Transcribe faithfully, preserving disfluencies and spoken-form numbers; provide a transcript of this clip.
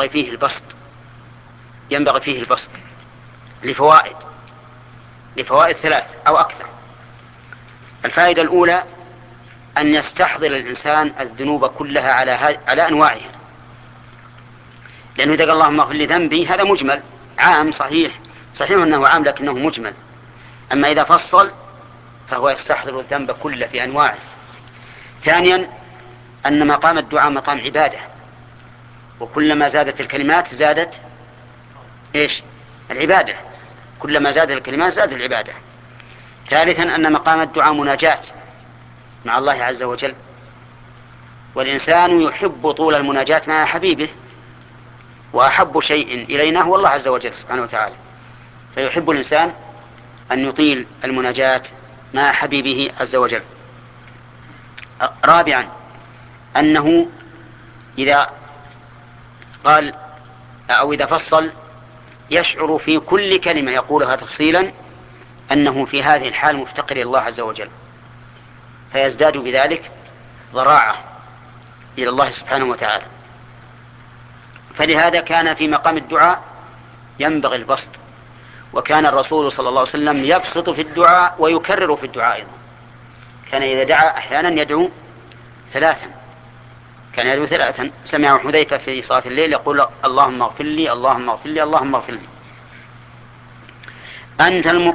ينبغي فيه البسط ينبغي فيه البسط لفوائد لفوائد ثلاث أو أكثر. الفائدة الأولى أن يستحضر الإنسان الذنوب كلها على على أنواعها، لأنه إذا قال اللهم اغفر لي ذنبي هذا مجمل عام، صحيح صحيح أنه عام لكنه مجمل. أما إذا فصل فهو يستحضر الذنب كله في أنواعه. ثانيا أن مقام الدعاء مقام عبادة، وكلما زادت الكلمات زادت إيش العبادة، كلما زادت الكلمات زادت العبادة. ثالثا أن مقام الدعاء مناجاة مع الله عز وجل، والإنسان يحب طول المناجاة مع حبيبه، وأحب شيء إلينا هو الله عز وجل سبحانه وتعالى، فيحب الإنسان أن يطيل المناجاة مع حبيبه عز وجل. رابعا أنه إذا قال أو إذا فصل يشعر في كل كلمة يقولها تفصيلا أنه في هذه الحال مفتقر إلى الله عز وجل، فيزداد بذلك ضراعة إلى الله سبحانه وتعالى. فلهذا كان في مقام الدعاء ينبغي البسط، وكان الرسول صلى الله عليه وسلم يبسط في الدعاء ويكرر في الدعاء أيضا. كان إذا دعا أحيانا يدعو ثلاثا كان يدعو ثلاثا سمع حذيفة في صلاة الليل يقول اللهم اغفر لي اللهم اغفر لي اللهم اغفر لي. أنت